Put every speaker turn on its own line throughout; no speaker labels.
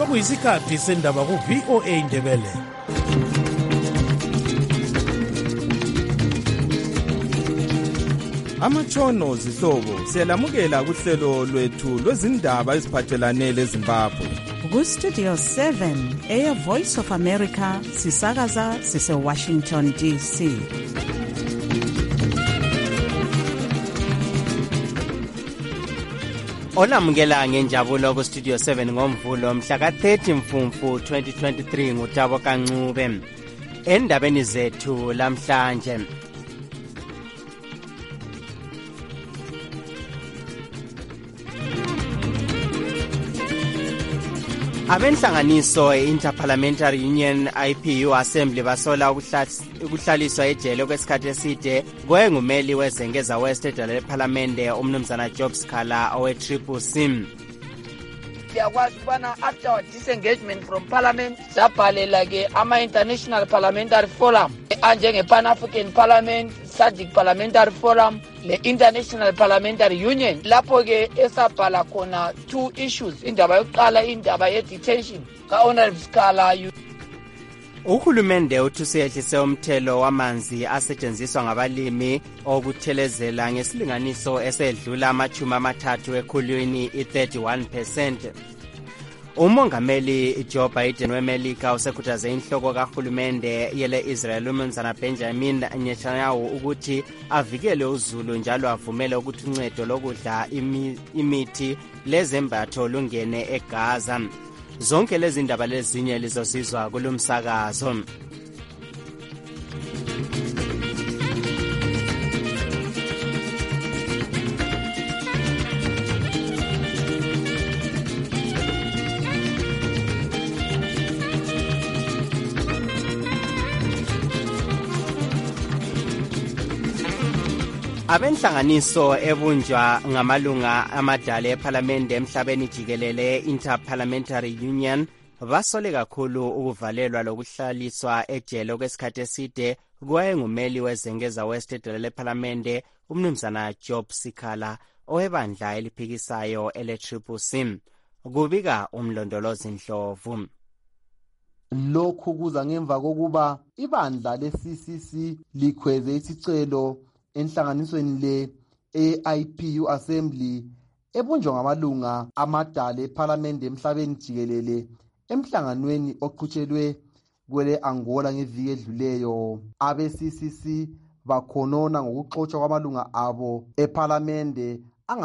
sokuyisikhathi sendaba ku-VOA Indebele. Amatshono zihlobo siyalamukela kuhlelo lwethu lwezindaba eziphathelane leZimbabwe.
Ku-Studio 7 Air Voice of America sisakaza sise-Washington DC.
Olamukela ngenjabulo ku-Studio 7 ngomvulo mhla ka-30 Mfumfu 2023 nguTabo Kancube. Endabeni zethu lamhlanje, abenhlanganiso Interparliamentary Union IPU Assembly basola ukuhlaliswa ejele kwesikhathi eside kwengumeli wezengeza West edala leParliamente umnumzana Job Sikhala owe-CCC.
Siyakwazi ukubana after our disengagement from parliament sabhalela ke ama-International Parliamentary Forum anjenge-Pan-African Parliament, SADC Parliamentary Forum, le-International Parliamentary Union, lapho ke esabhala khona 2 issues. Indaba yokuqala indaba ye-detention ka-Honorable Sikhala.
Uhulumende uthusiehlise umthelo wamanzi asetshenziswa ngabalimi okuthelezela ngesilinganiso esedlula ama-30 ekhulwini i-31%. Umongameli Joe Biden weMelika usekhuthaze inhloko kahulumende yele-Israel umnumzana Benjamin Netanyahu ukuthi avikele uzulu njalo avumele ukuthi uncedo lokudla imithi lezembatho lungene eGaza. Zonke lezi ndaba lezinye lizosizwa kulumsakazo. Abenhlanganiso ebunjwa ngamalunga amadala eParliamente emhlabeni jikelele Interparliamentary Union basole kakhulu ukuvalelwa lokuhlaliswa ejele kwesikhathi eside kwengumeli wezengeza West edala leParliamente umnumzana Job Sikhala owebandla eliphikisayo ele-CCC. Kubika umlondolozi Ndlovu.
Lokhu kuza ngemva kokuba ibandla le-CCC likhweze isicelo enhlanganisweni le-IPU Assembly ebunjwa ngamalunga amadala eParliament emhlabeni jikelele emhlanganweni oqhutshelwe kwele Angola ngeviki edluleyo. Abe-CCC bakhonona ngokuxotshwa kwamalunga abo eParliament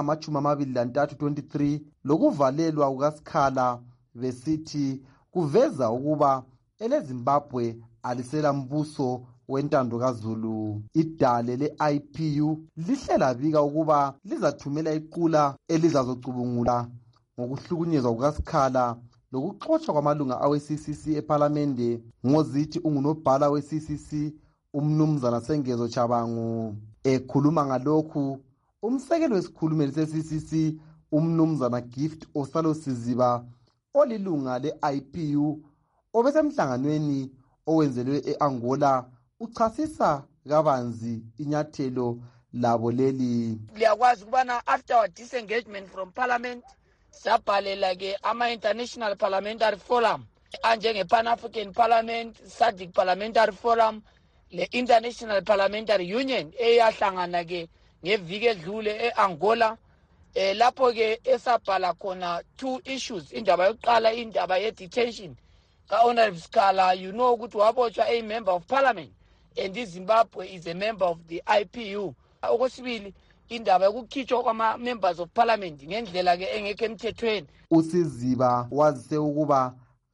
angama-23 23 lokuvalelwa kukaSikhala besithi kuveza ukuba eleZimbabwe alisela mbuso wentando kaZulu. Idale le-IPU lihle labika ukuba lizathumela iqula elizazocubungula ngokuhlukunyezwa kukaSikhala lokuxotshwa kwamalunga awe-CCC eParliamente ngozithi ungunobhala we-CCC umnumzana Sengezo Chabangu. Ekhuluma ngalokhu, umsekeli wesikhulumeli se-CCC umnumzana Gift Osalo Siziba olilunga le-IPU obesemhlanganweni owenzelwe e-Angola uchasisa kabanzi inyathelo labo leli.
Liyakwazi ukubana after our disengagement from parliament sabhalela ke ama-International Parliamentary Forum anjenge-Pan-African Parliament, SADC Parliamentary Forum, le-International Parliamentary Union eyahlangana ke ngeviki edlule e-Angola. Lapho ke esabhala khona 2 issues. Indaba yokuqala indaba ye-detention ka-Honorable Sikhala, you know ukuthi wabotshwa a member of parliament and Zimbabwe is a member of the IPU. Okwesibili indaba yokukhitshwa kwama-members of parliament ngendlela ke engekho emthethweni.
uSiziba wazise ukuba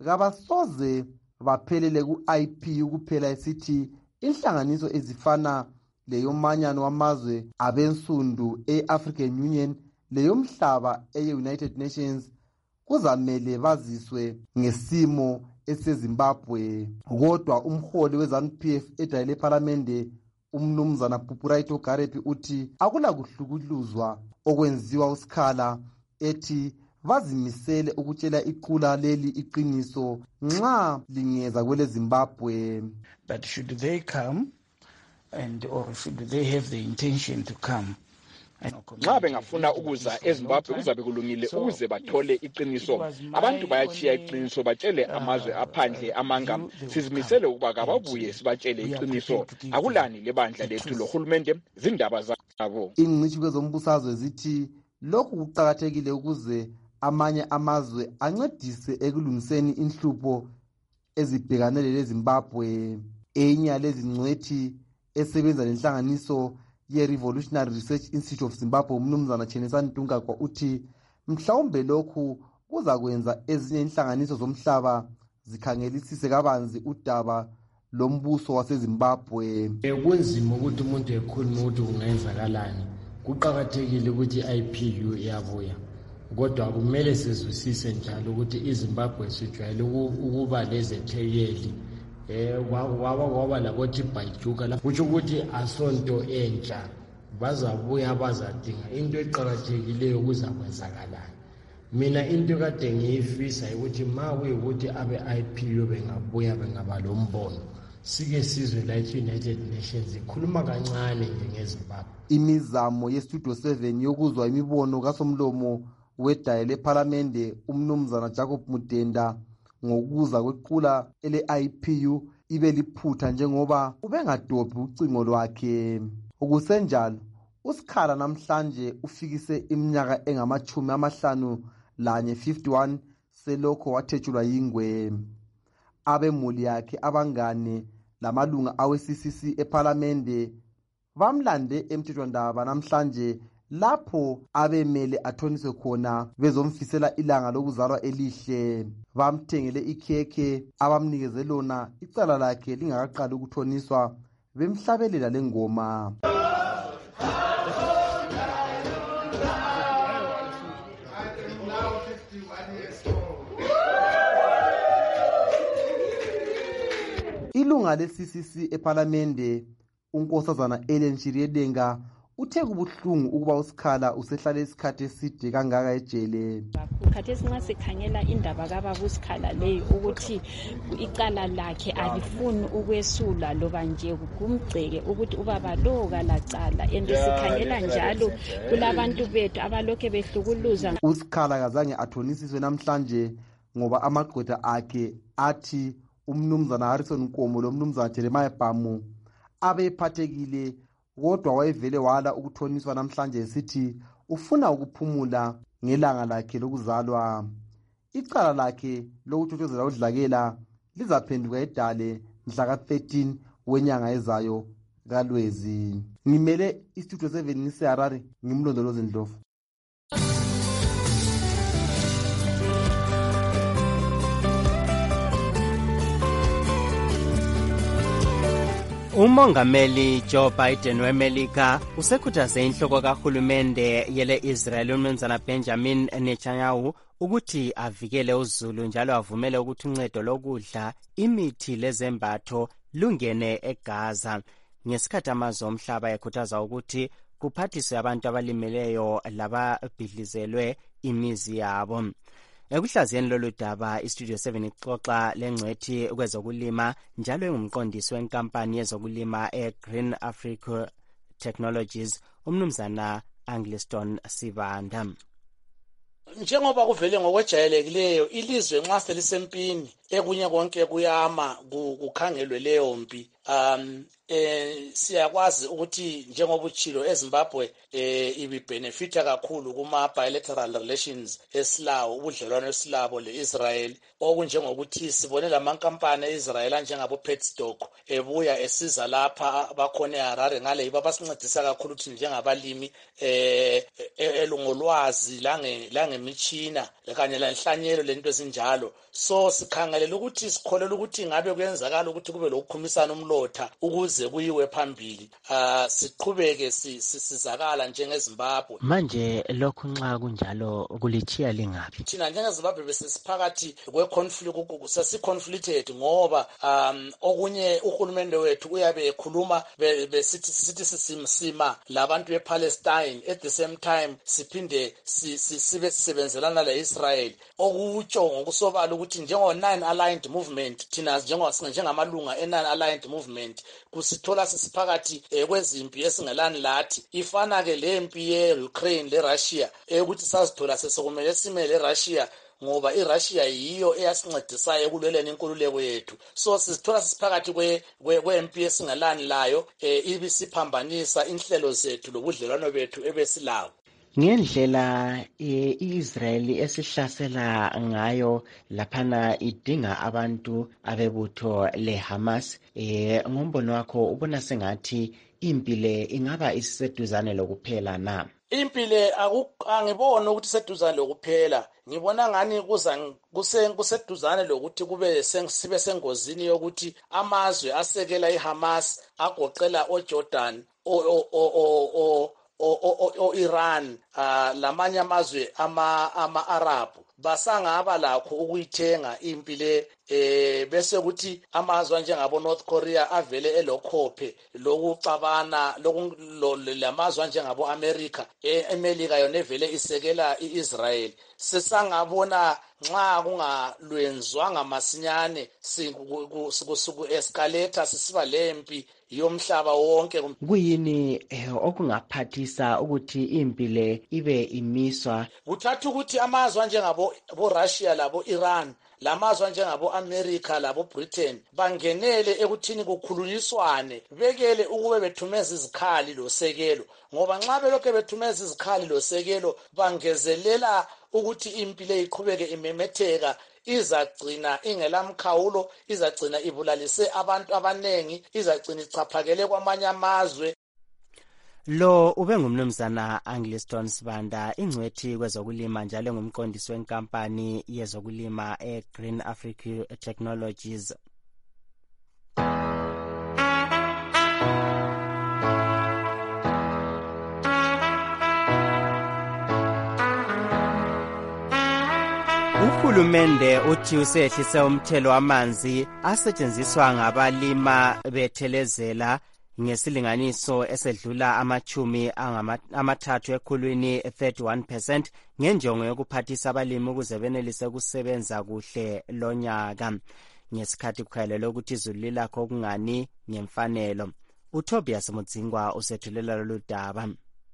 kabasoze baphelele ku-IPU kuphela esithi inhlanganiso ezifana leyomanyano wamazwe abensundu e-African Union leyomhlaba eye-United Nations kuzamele baziswe ngesimo eseZimbabwe. Kodwa umholi we-ZANU-PF edala leParliamente umnumzana Pupuraito Garepi uthi akula kuhlukuluzwa okwenziwa uSikhala, ethi bazimisele ukutshela iqula leli iqiniso nxa lingeza kwele Zimbabwe.
But should they come or should they have the intention to come, nxa bengafuna ukuza eZimbabwe kuzabe kulungile ukuze bathole iqiniso. Abantu bayachiya iqiniso batshele amazwe aphandle amanga. Sizimisele ukuba kababuye sibatshele iqiniso. Akulani lebandla lethu lohulumende zindaba zabo.
Ingcitshi kwezombusazwe zithi lokhu kuqakathekile ukuze amanye amazwe ancedise ekulungiseni inhlupho ezibhekanele leZimbabwe. Enye lezi ngcwethi esebenza lenhlanganiso ye-Revolutionary Research Institute of Zimbabwe umnumzana Chenesani Tungakwa uthi mhlawumbe lokhu kuzakwenza ezinye inhlanganiso zomhlaba zikhangelisise kabanzi udaba lombuso waseZimbabwe.
Kunzima ukuthi umuntu ekhuluma ukuthi kungenzakalani. Kuqakathekile ukuthi i-IPU iyabuya, kodwa kumele sizwisise njalo ukuthi iZimbabwe sijwayele ukuba lezethekeli kwaba labothi bhayijuka lapho kutsho ukuthi asonto entsha bazabuya bazadinga into eqakathekileyo kuzakwenzakalani. Mina into kade ngiyifisa ukuthi ma kuyikuthi abe-IPU bengabuya bengaba lombono sike sizwe la United Nations ikhuluma kancane njengeZimbabwe.
Imizamo yeStudio 7 yokuzwa imibono kasomlomo wedaye lephalamende umnumzana Jacob Mudenda ngokuza kwequla ele-IPU ibe liphutha njengoba ubengadobhi ucingo lwakhe. Ukusenjalo uSikhala namhlanje ufikise iminyaka engama-51 51 selokho wathetshulwa yingwe. Abemuli yakhe abangane lamalunga awe-CCC ephalamende bamlande emthethwandaba namhlanje lapho abemele athoniswe khona bezomfisela ilanga lokuzalwa elihle. Bamthengele ikhekhe abamnikeze lona icala lakhe lingakaqali ukuthoniswa bemhlabelela lengoma. Ilunga le-CCC ephalamende unkosazana Ellen Shiryedenga uthe kubuhlungu ukuba uSikhala usehlale isikhathi eside kangaka ejele.
Khathesi nxa sikhangela indaba kababa uSikhala leyo ukuthi icala lakhe alifuni ukwesula loba nje kumgceke ukuthi ubaba lo kalacala sikhangela njalo kulabantu bethu abalokhe behlukuluza.
uSikhala kazange athonisiswe namhlanje ngoba amagqwetha akhe athi umnumzana Harrison Nkomo lomnumzana Jeremiah Bhamu abephathekile, kodwa wayevele wala ukuthoniswa namhlanje esithi ufuna ukuphumula ngelanga lakhe lokuzalwa. Icala lakhe lokuthothozela udlakela lizaphenduka edale mhla ka-13 wenyanga ezayo kaLwezi. Ngimele iStudio 7 ngiseHarare, ngimlondolozi Ndlovu.
Umongameli Joe Biden weMelika usekhuthaze inhloko kahulumende yele-Israel umnumzana Benjamin Netanyahu ukuthi avikele uZulu njalo avumele ukuthi uncedo lokudla, imithi lezembatho lungene eGaza. Ngesikhathi amazwe omhlaba ekhuthaza ukuthi kuphathiswe abantu abalimeleyo lababhidlizelwe imizi yabo. Ekuhlaziyeni lolu daba, iStudio 7 ixoxa lengcwethi kwezokulima njalo engumqondisi wenkampani yezokulima eGreen Africa Technologies umnumzana Angliston Sibanda.
Njengoba kuvele ngokwejayelekileyo ilizwe nxa selisempini ekunye konke kuyama kukhangelwe leyo mpi. Siyakwazi ukuthi njengoba uchilo eZimbabwe ibibenefita kakhulu kuma bilateral relations esilawo, ubudlelwano esilabo leIsrael, okunjengokuthi sibone lamankampani eIsrael anjengabo Petstock ebuya esiza lapha bakhona eHarare ngale yiba basincedisa kakhulu ukuthi njengabalimi elungolwazi langemitshina kanye lenhlanyelo lento ezinjalo. So sikhangelela ukuthi sikholela ukuthi ngabe kuyenzakala ukuthi kube lokukhumisana umlotha ukuze kuyiwe phambili, siqhubeke sizakala njengeZimbabwe.
Manje lokhu nxa kunjalo kulithiya lingabi?
Thina njengeZimbabwe besesiphakathi kwe-conflict, sesi-conflicted ngoba okunye uhulumende wethu uyabe ekhuluma sithi sisimsima labantu bePalestine, at the same time siphinde sibe sisebenzelana le-Israel, okutsho ngokusobala ukuthi njengo-Non-Aligned Movement, thina njengamalunga e-Non-Aligned Movement movement kusithola sisiphakathi kwezimpi esingelani lathi ifana ke lempi ye-Ukraine le-Russia ukuthi sazithola sesekumele sime le-Russia ngoba iRussia yiyo eyasincedisayo ekulweleni inkululeko yethu. So sizithola sisiphakathi kwempi esingelani layo ibisiphambanisa inhlelo zethu lobudlelwano bethu ebesilawo.
Ngendlela iIsrael esihlasela ngayo laphana idinga abantu abebutho leHamas, ngombono wakho ubona sengathi impile ingaba isiseduzane lokuphela na?
Impile angiboni ukuthi seduzane lokuphela, ngibona ngani kuseduzane lokuthi sibe sengozini yokuthi amazwe asekela iHamas agoqela oJordan o-Iran lamanye amazwe ama-Arabhu basangaba lakho ukuyithenga impi le bese kuthi amazwe njengabo North Korea avele elokhophe lokucabana lamazwe njengabo America yona evele isekela iIsrael. Sesangabona nxa kungalwenzwanga masinyane sikusuku escalator sisiba lempi yomhlaba wonke.
Kuyini okungaphathisa ukuthi impi le ibe imiswa?
Kuthatha ukuthi amazwe njengabo Russia labo Iran lamazwe njengabo America labo Britain bangenele ekuthini kukhulunyiswane bekele ukube bethumeza izikhali losekelo, ngoba nxa belokhe bethumeza izikhali losekelo bangezelela ukuthi impi le iqhubeke imemetheka, izagcina ingelamkhawulo, izagcina ibulalise abantu abanengi, izagcina ichaphakele kwamanye amazwe.
Lo ube ngumnumzana Angliston Sibanda, ingcwethi kwezokulima njalo ngumqondisi wenkampani yezokulima eGreen Africa Technologies. Uhulumende uthi usehlise umthelo wamanzi asetshenziswa ngabalima bethelezela ngesilinganiso esedlula amathathu ekhulwini 31% ngenjongo yokuphathisa abalimi ukuze benelise ukusebenza kuhle lonyaka ngesikhathi kukhalelwe ukuthi izulu lilakho okungani ngemfanelo. uTobias Mudzingwa usethulela lolu daba.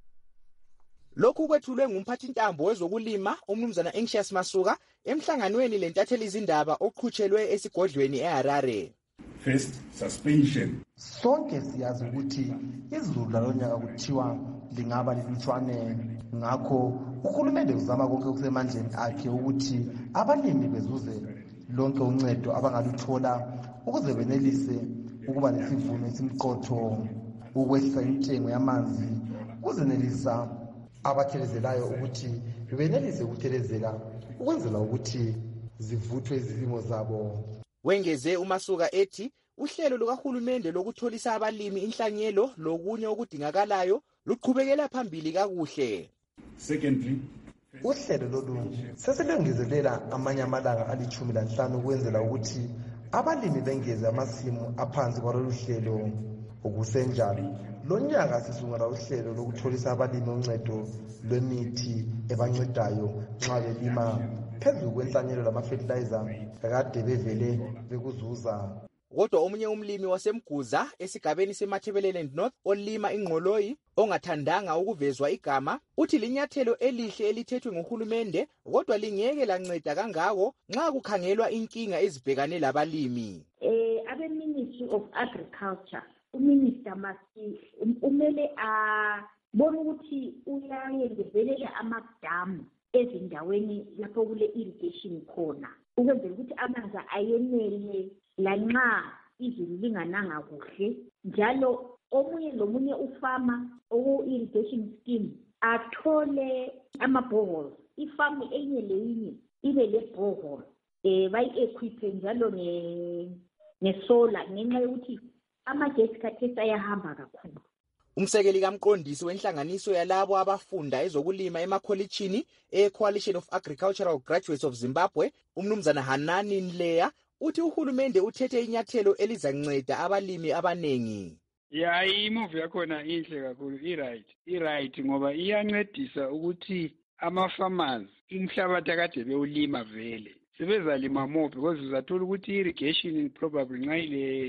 Lokhu kwethulwe ngumphathintambo wezokulima umnumzana Anxious Masuka emhlanganweni lentatheli izindaba oqhutshelwe esigodlweni eHarare.
First, suspension.
Sonke siyazi ukuthi izulu lalonyaka kuthiwa lingaba lilutshwane, ngakho uhulumende uzama konke okusemandleni akhe ukuthi abalimi bezuze lonke uncedo abangaluthola ukuze benelise ukuba nesivuno esimqotho, ukwehlisa intengo yamanzi, ukuzenelisa abathelezelayo ukuthi benelise ukuthelezela ukwenzela ukuthi zivuthwe izilimo zabo.
Wengeze uMasuka ethi uhlelo lukahulumende lokutholisa abalimi inhlanyelo lokunye okudingakalayo luqhubekela phambili kakuhle.
Secondly,
uhlelo lolu sesilungiselela amanye amalanga ali-15 ukwenzela ukuthi abalimi bengeze amasimu aphansi kwalolu hlelo. Okusenjalo lonyaka sisungula uhlelo lokutholisa abalimi uncedo lwemithi ebancedayo nxa belima phezulu kwenhlanyelo lama-fertilizer kade bevele bekuzuza.
Kodwa omunye umlimi wasemguza esigabeni seMathebeleland North olima ingqoloyi ongathandanga ukuvezwa igama uthi linyathelo elihle elithethwe nguhulumende kodwa lingeke lanceda kangako nxa kukhangelwa inkinga ezibhekane labalimi.
Abe-Ministry of Agriculture uMinister Masi umele abone ukuthi uyayengezelela amadamu ezindaweni lapho kule irrigation khona ukwenzela ukuthi amanzi ayenele lanxa izulu lingananga kuhle, njalo omunye lomunye ufama oku-irrigation scheme athole ama-boreholes, ifamu enye leyinye ibe le-borehole bayi-equipe njalo ngesolar ngenxa yokuthi amagesi khathesi ayahamba kakhulu.
Umsekeli kamqondisi wenhlanganiso yalabo abafunda ezokulima emakholitshini e-Coalition of Agricultural Graduates of Zimbabwe, umnumzana Hanani Nleya, uthi uhulumende uthethe inyathelo elizanceda abalimi abanengi.
Ya, imove yakhona inhle kakhulu, i-right ngoba iyancedisa ukuthi ama-farmers umhlabathi akade bewulima vele sebezalima more because uzathola ukuthi irrigation probably nxa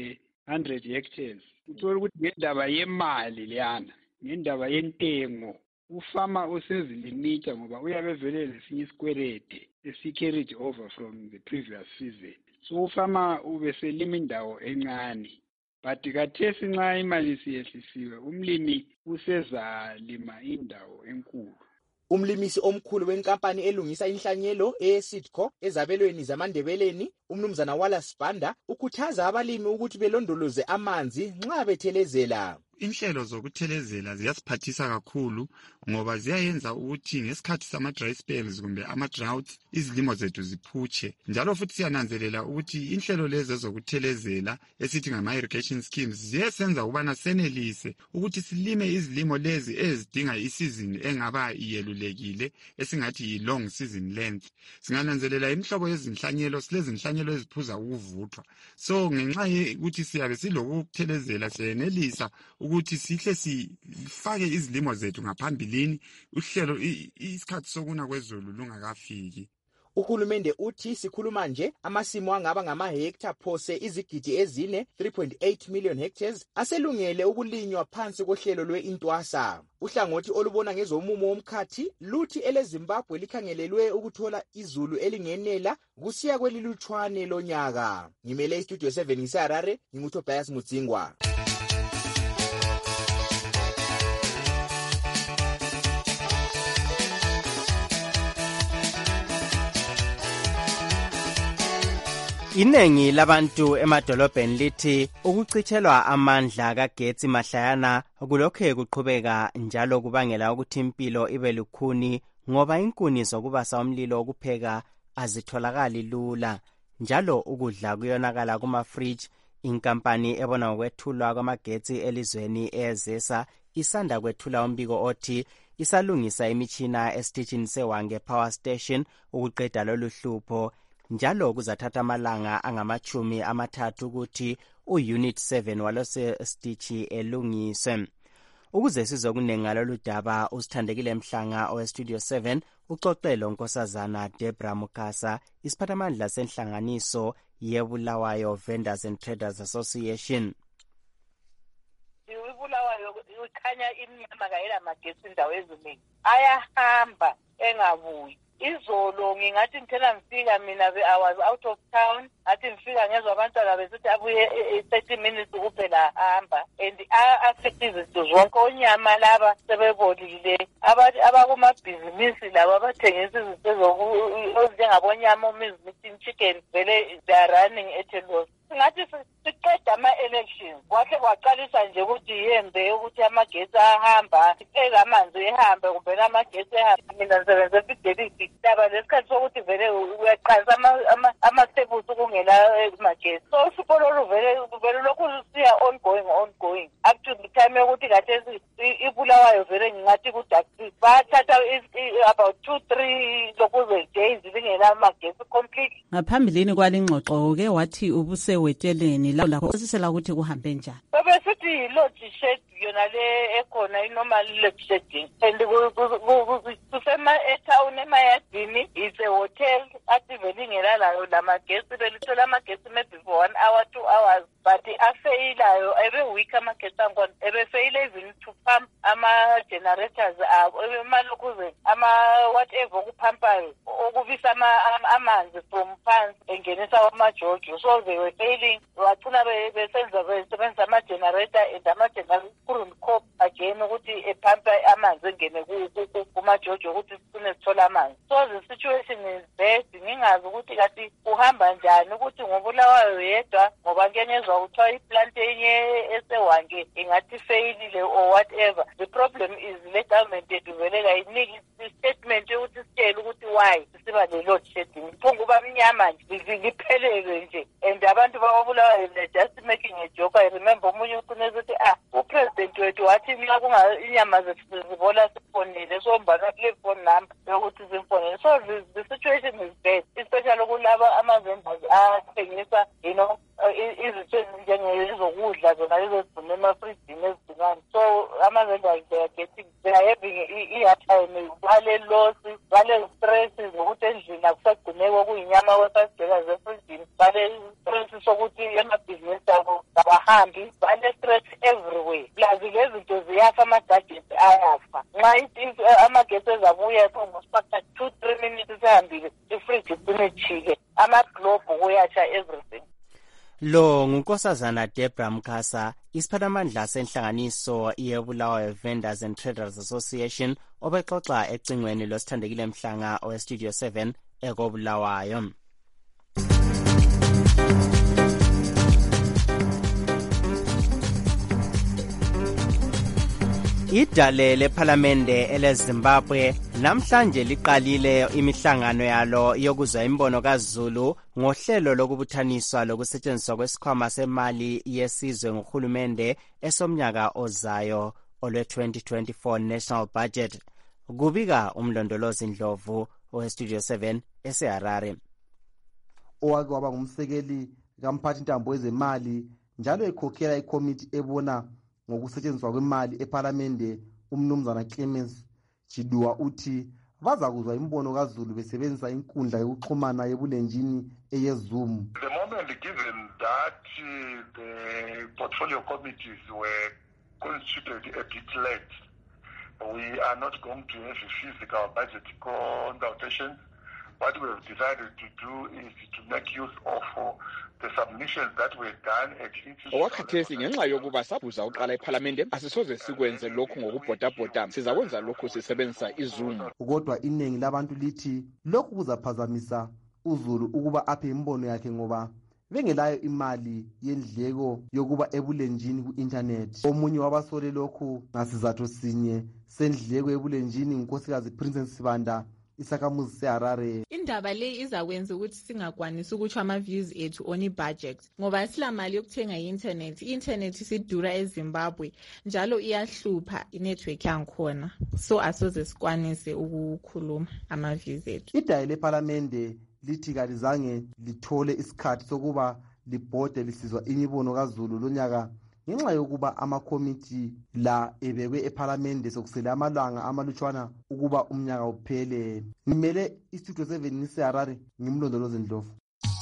100 hectares. Uthola ukuthi ngendaba yemali leyana, ngendaba yentengo, ufama usezilimita ngoba uyabe vele lesinye isikwerede esi-carried over from the previous season. So ufama ubeselima indawo encane. But kathesi nxa imali siyehlisiwe, umlimi usezalima indawo enkulu.
Umlimisi omkhulu wenkampani elungisa inhlanyelo eSitco ezabelweni zamandebeleni, umnumzana Wallace Banda, ukhuthaza abalimi ukuthi belondoloze amanzi nxa bethelezela.
Inhlelo zokuthelezela ziyasiphathisa kakhulu ngoba ziyayenza ukuthi ngesikhathi sama dry spells kumbe ama droughts izilimo zethu ziphutshe. Njalo futhi siyananzelela ukuthi inhlelo lezi zokuthelezela esithi ngama irrigation schemes ziyasenza ukubana senelise ukuthi silime izilimo lezi ezidinga isizini engaba iyelulekile esingathi yi long season length. Singananzelela imihlobo yezinhlanyelo, silezinhlanyelo eziphuza ukuvuthwa. So ngenxa yokuthi siyabe silokuthelezela siyenelisa ukuthi sihle sifake izilimo zethu ngaphambilini uhlelo isikhathi sokuna kwezulu lungakafiki.
Uhulumende uthi sikhuluma nje amasimo angaba ngama-hectare phose izigidi ezine 3.8 million hectares aselungele ukulinywa phansi kohlelo lwe-Intwasa. Uhlangothi olubona ngezomumo womkhathi luthi eleZimbabwe likhangelelwe ukuthola izulu elingenela kusiya kwelilutshwane lonyaka. Ngimele istudio 7 ngiseHarare, nginguTobias Mudzingwa.
Inengi labantu emadolobheni lithi ukucitshelwa amandla kagetsi mahlayana kulokhe kuqhubeka njalo kubangela ukuthi impilo ibe lukhuni ngoba inkuni zokubasa umlilo ukupheka azitholakali lula njalo ukudla kuyonakala kuma-fridge. Inkampani ebona ngokwethulwa kwamagetsi elizweni eZesa isanda kwethula umbiko othi isalungisa imitshina esitishini seWange Power Station ukuqeda lolu hlupho. Njalo kuzathatha amalanga angama-30 ukuthi u-Unit 7 walose stichi elungiswe. Ukuze sizokunenga ngalolu daba, usithandekile Mhlanga oweStudio 7 uxoxelo Nkosazana Debra Mukasa, isiphathamandla senhlanganiso yeBulawayo Vendors and Traders Association.
iBulawayo ukhanya imnyama kayela magetsi indawo eziningi ayahamba engabuyi. Izolo ngingathi ngithela ngifika mina I was out of town, ngathi ngifika ngezwa abantwana besithi abuye 30 minutes kuphela ahamba and affect izinto zonke. Onyama laba sebebolile, abakumabhizinisi laba abathengisa izinto ezinjengabonyama, umizimisi, chicken, vele they are running at a loss. Ngathi siqeda ama-elections wakhe kwaqalisa nje ukuthi yembe ukuthi amagetsi ahamba, ezamanzi ehambe kumbe amagetsi ehambe. Mina ngisebenza efidelity daba lesikhathi sokuthi vele uyaqansa amathebusi ukungena emagetsi. So uhlupho lolu vele lokhu siya ongoing up to the time yokuthi kathesi iBulawayo vele ngingathi kudaksi bathatha about 2-3 lokuze days lingena amagetsi complete.
Ngaphambilini kwalingxoxo ke wathi ubuseweteleni lapho sisela ukuthi kuhambe njani.
Besithi load shed yona le ekhona inormal load shedding and kusema etown emayadini it's a hotel athi vele ingela layo lamagetsi belithola amagetsi maybe for 1 hour 2 hours but afeyilayo week amagetsi angona ebefeyile even to pump ama-generators abo ebemalokhuze whatever okuphampayo okubisa amanzi from phansi engenisa amajojo. So they were failing, wacina besebenzisa ama-generator and ama-generator couldn't cope again ukuthi ephampa amanzi engene kumajojo ukuthi sifune sithola amanzi. So the situation is bad. Ngingazi ukuthi kathi uhamba njani, ukuthi ngoBulawayo yedwa ngoba ngenyezwa kuthiwa iplant enye eseWange ingathi failile or whatever. The problem is le government eduvelela iniki statement yokuthi sitshele ukuthi why siba le-load shedding. Iphunga uba mnyama nje liphelele nje and abantu baBulawayo they're just making a joke. I remember omunye ukhuneza ukuthi upresident wethu wathi nxa inyama zethu zibola sifonele so mbana kule phone number yokuthi simfonele. So the situation is bad, especially kulaba ama-vendors athengisa izinto ezinjengezokudla zona ezigcina emafrijini ezigcinane. So ama-vendors they are having i-hard time, bale-loss, bale-stress zokuthi endlini akusagcineko kuyinyama we-5 days efrijini, bale-stress sokuthi emabhizinisi abo abahambi elects everywhere. Plus lezinto ziyafa ama-gadgets ayafa. Nxa amagesi ezabuya almost after 2-3 minutes sehambile ifridge icimejike. Ama-globe kuyatsha everything.
Lo ngunkosazana Deborah Mkhasa, isiphathamandla senhlanganiso yeBulawayo Vendors and Traders Association, obexoxa ecingweni losithandekile Mhlanga oweStudio 7 ekobulawayo. Idale lephalamende eleZimbabwe namhlanje liqalile imihlangano yalo yokuzwa imbono kaZulu ngohlelo lokubuthaniswa lokusetshenziswa kwesikhwama semali yesizwe ngohulumende esomnyaka ozayo olwe-2024 National Budget. Kubika umlondolozi Ndlovu oweStudio 7 eseHarare.
Owake waba ngumsekeli kamphathi ntambo wezemali njalo ekhokhela ikomiti ebona ngokusetshenziswa kwemali ephalamende umnumzana Clemens Chidua uthi bazakuzwa imbono kaZulu besebenzisa inkundla yokuxhumana yebulenjini eyeZoom.
The moment given that the portfolio committees were constituted a bit late, we are not going to have a physical budget consultation. What we have decided to do is to make use of the submissions that were done at
Owakhathesi ngenxa yokuba sabuza uqala ephalamende asisoze sikwenze lokhu ngokubhodabhoda, sizakwenza lokhu sisebenzisa iZoom.
Kodwa iningi labantu lithi lokhu kuzaphazamisa uZulu ukuba aphe imbono yakhe ngoba bengelayo imali yendleko yokuba ebulenjini ku-internet. Omunye wabasole lokhu ngasizathu sinye sendleko ebulenjini ngunkosikazi Princess Sibanda isakhamuzi seHarare.
Indaba le izakwenza ukuthi singakwanisi ukutsho ama-views ethu on i-budget ngoba silamali yokuthenga i-internet. I-internet isidura eZimbabwe njalo iyahlupha inetwork yankhona, so asoze sikwanise ukukhuluma ama-views ethu.
Idale lephalamende lithi kalizange lithole isikhathi sokuba libhode lisizwa imibono kaZulu lonyaka ngenxa yokuba amakomiti la ebekwe ephalamende sokusele amalanga amalutshwana ukuba umnyaka uphele. Ngimele iStudio 7 ngiseHarare, ngimlondolozi Ndlovu.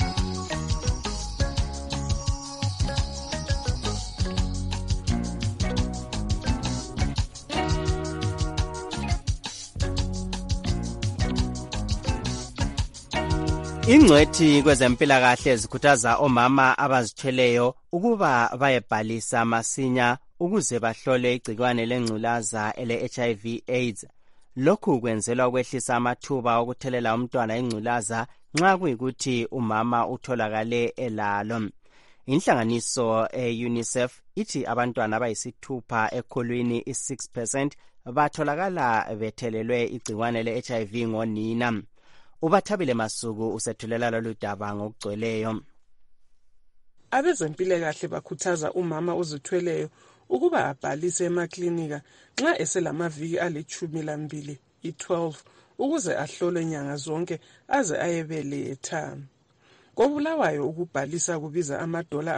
Ingcwethi kwezempilakahle zikhuthaza omama abazithweleyo ukuba bayebhalisa masinya ukuze bahlole igcikwane lengculaza ele-HIV AIDS. Lokhu kwenzelwa ukwehlisa amathuba okuthelela umntwana ingculaza nxa kuyikuthi umama utholakale elalo. Inhlanganiso UNICEF ithi abantwana abayisithupha ekhulwini i-6% batholakala bethelelwe igcikwane le-HIV ngonina. Ubathabile Masuku usethulela lolu daba ngokugcweleyo.
Abezempilakahle bakhuthaza umama ozithweleyo ukuba abhalise emaklinika nxa eselamaviki ali-12 i-12 ukuze ahlolwe nyanga zonke aze ayebeletha. Kobulawayo ukubhalisa kubiza $20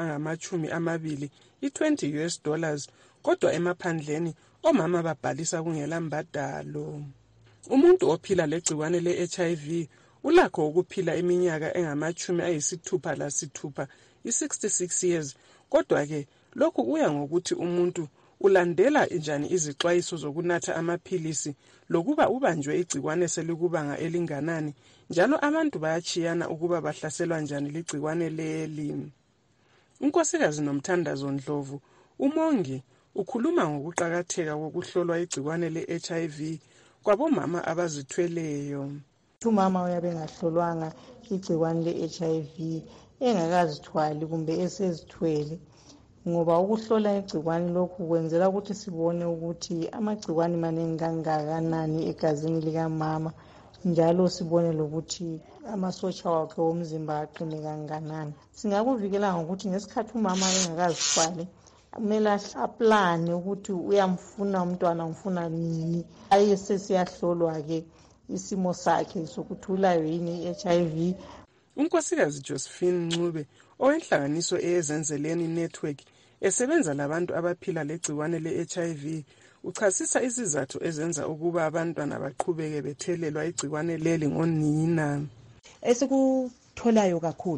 $20 kodwa emaphandleni omama babhalisa kungela mbadalo. Umuntu ophila legcikwane le-HIV ulakho ukuphila iminyaka engama-66 i-66 years, kodwa ke lokhu kuya ngokuthi umuntu ulandela njani izixwayiso zokunatha amaphilisi lokuba ubanjwe igcikwane selikubanga elinganani, njalo abantu bayachiyana ukuba bahlaselwa njani ligcikwane leli. Unkosikazi Nomthandazo Ndlovu, umongi, ukhuluma ngokuqakatheka kokuhlolwa igcikwane le-HIV kwabomama abazithweleyo.
Umama uyabe engahlolwanga igcikwane le-HIV engakazithwali kumbe esezithwele, ngoba ukuhlola igcikwane lokhu kwenzela ukuthi sibone ukuthi amagcikwane manengi kangakanani egazini likamama, njalo sibone lokuthi amasotsha wakhe womzimba aqine kanganani. Singakuvikela ngokuthi ngesikhathi umama engakazithwali kumele aplane ukuthi uyamfuna umntwana, umfuna nini, ayesesiyahlolwa-ke isimo sakhe sokuthi ulayo yini i-HIV.
Unkosikazi Josephine Ncube owenhlanganiso eyezenzeleni network esebenza labantu abaphila legcikwane le-HIV uchasisa izizathu ezenza ukuba abantwana baqhubeke bethelelwa igcikwane leli ngonina.
Esikutholayo kakhulu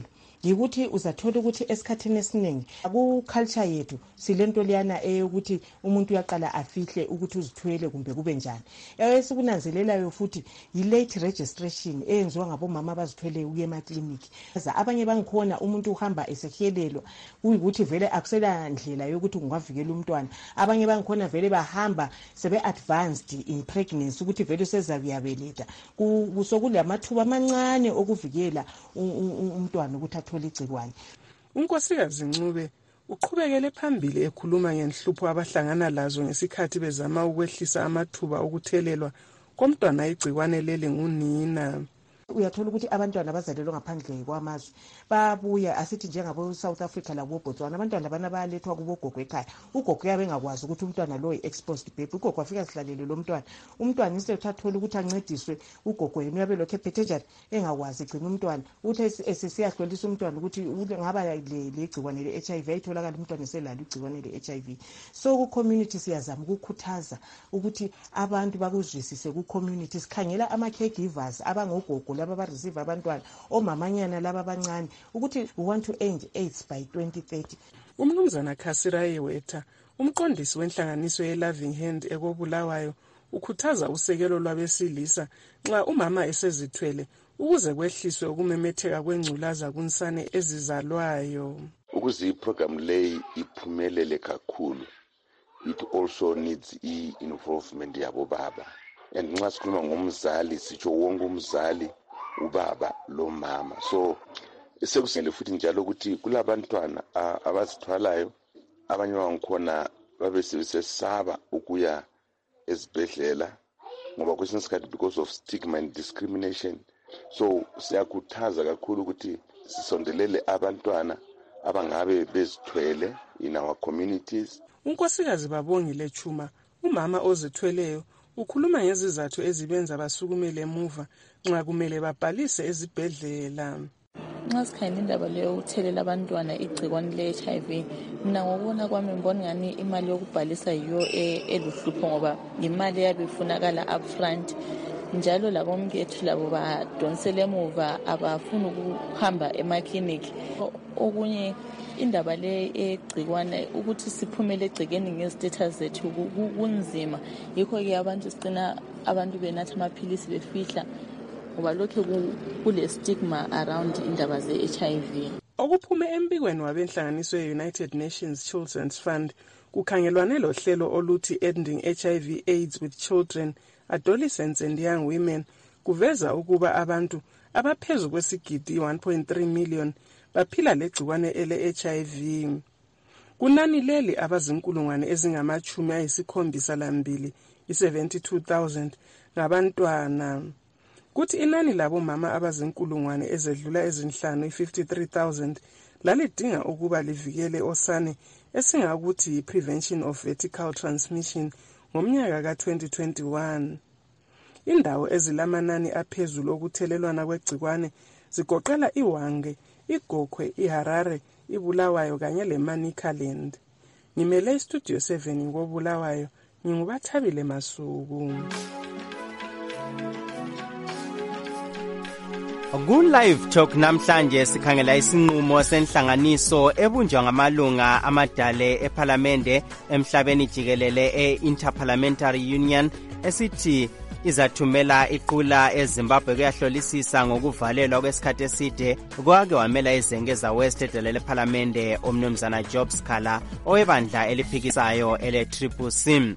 yikuthi uzathola ukuthi esikhathini esiningi ku-culture yethu silento liyana eyokuthi umuntu uyaqala afihle ukuthi uzithwele kumbe kube njani. Esikunanzelelayo futhi yi-late registration eyenziwa ngabomama abazithweleyo ukuya emakliniki. Abanye bangikhona umuntu uhamba esehelelwa kuyikuthi vele akusela ndlela yokuthi kungavikela umntwana. Abanye bangikhona vele bahamba sebe-advanced in pregnancy ukuthi vele usezakuyabeletha. Kusokulamathuba amancane okuvikela umntwana ukuthi athole igcikwane.
uNkosikazi Ncube uqhubekele phambili ekhuluma ngenhlupho abahlangana lazo ngesikhathi bezama ukwehlisa amathuba okuthelelwa komntwana igcikwane leli ngunina.
Uyathola ukuthi abantwana abazalelwe ngaphandle kwamazwe babuya asithi njengabo South Africa labo Botswana abantwana labana bayalethwa kubo gogo ekhaya. Ugogo uyabe engakwazi ukuthi umntwana lo exposed baby. Ugogo afika sihlalele lo mntwana. Umntwana ise uthathola ukuthi ancediswe ugogo yena uyabe lokho ephethe engakwazi igcina umntwana. Uthi esesiyahlolisa umntwana ukuthi ngaba le igcikwane le HIV ayitholakala umntwana eselalo igcikwane le HIV. So ku community siyazama ukukhuthaza ukuthi abantu bakuzwisise ku community sikhangela ama caregivers abangogogo laba ba receive abantwana omamanyana laba abancane ukuthi we want to end AIDS by 2030.
Umnumzana Khasiraye Wetha umqondisi wenhlanganiso ye-Loving Hand ekobulawayo ukhuthaza usekelo lwabesilisa nxa umama esezithwele ukuze kwehliswe ukumemetheka kwengculaza kunsane ezizalwayo.
Ukuze iprogram leyi iphumelele kakhulu it also needs involvement yabo baba. And nxa sikhuluma ngomzali sitsho wonke umzali ubaba lo mama. So sekusele futhi njalo ukuthi kulabantwana abazithwalayo abanye bangikhona babe sebesesaba ukuya ezibhedlela ngoba kwesinye isikhathi because of stigma and discrimination. So siyakhuthaza kakhulu ukuthi sisondelele abantwana abangabe bezithwele in our communities.
uNkosikazi Babongile Chuma umama ozithweleyo ukhuluma ngezizathu ezibenza basukumele emuva nxa kumele babhalise ezibhedlela.
Nxa sikhangela indaba leyo ukuthelela abantwana igcikwane le-HIV, mina ngokubona kwami ngibona ngani imali yokubhalisa yiyo eluhlupho ngoba imali eyabe ifunakala upfront. Njalo labomkethu labo badonsele emuva abafuni ukuhamba emakliniki. Okunye indaba le egcikwane ukuthi siphumele egcikeni ngezitatus zethu kunzima. Yikho-ke abantu sicina abantu benatha amaphilisi befihla ngoba lokho kule stigma around indaba ze-HIV.
Okuphume embikweni wabenhlanganiso ye-United Nations Children's Fund kukhangelwane lohlelo oluthi Ending HIV AIDS with Children, Adolescents and Young Women kuveza ukuba abantu abaphezu kwesigidi 1.3 million baphila legcikwane ele-HIV. Kunani leli abazinkulungwane ezingama-72 i-72,000 ngabantwana. Kuthi inani labo mama abazinkulungwane ezedlula ezinhlanu i-53,000 lalidinga ukuba livikele osane esingakuthi prevention of vertical transmission ngomnyaka ka-2021. Indawo ezilamanani aphezulu okuthelelwana kwegcikwane zigoqela iHwange, iGokwe, iHarare, iBulawayo kanye leManicaland. Ngimele iStudio 7 ngobulawayo, ngingubathabile Masuku.
Ku-Live Talk namhlanje sikhangela isinqumo senhlanganiso ebunjwa ngamalunga amadale ePhalamende emhlabeni jikelele e-Interparliamentary Union esithi izathumela iqula eZimbabwe kuyahlolisisa ngokuvalelwa kwesikhathi eside kwake wamela izengeza West edale lePhalamende omnumzana Job Scala owebandla eliphikisayo ele-CCC.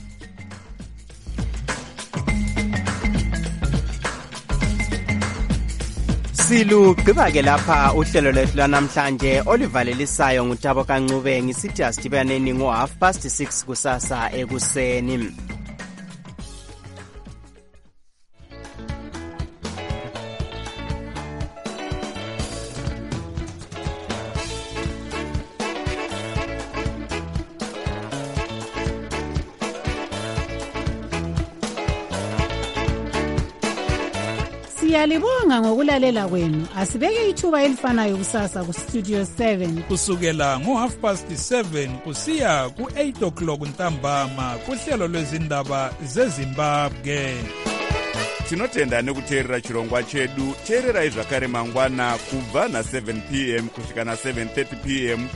Silugqiba-ke lapha uhlelo lwethu lwanamhlanje olivalelisayo nguTabo Kancube ngisithi asidibaneni ngo-6:30 kusasa ekuseni.
Siyalibonga ngokulalela kwenu. Asibeke ithuba elifanayo kusasa ku Studio 7
kusukela ngo-7:30 kusiya ku-8 o'clock ntambama kuhlelo lwezindaba zeZimbabwe.
tinotenda nekuteerera chirongwa chedu. teererai zvakare mangwana kubva na7 p m kusvika na7:30 p m